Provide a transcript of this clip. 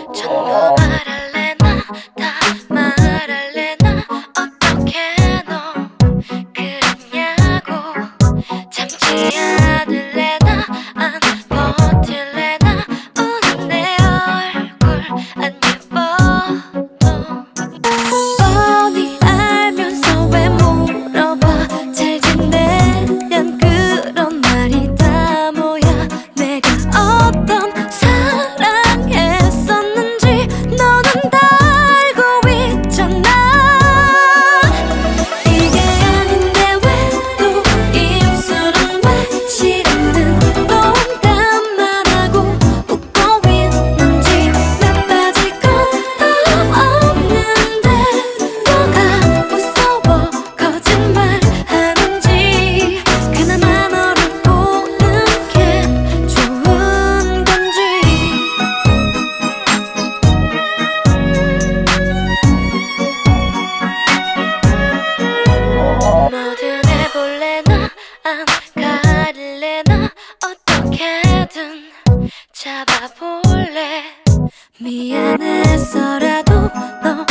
전부 말할래나 다 말할래나 어떻게 너 그랬냐고 참지 않을래나 안 버틸래나 우는 내 얼굴 안 예뻐도 뻔히 알면서 왜 물어봐 잘 지내련 그런 말이 다 뭐야 내가 어떤 사랑했었는지 너는 다 알고 있잖아 이게 아닌데 왜 또 입술은 왜 싫어하는 농담만 하고 웃고 있는지 나 빠질 것도 없는데 뭐가 무서워 거짓말 하는지 그나마 너를 보는 게 좋은 건지 뭐든 해볼래나 안 가릴래나 어떻게든 잡아볼래 미안해서라도 너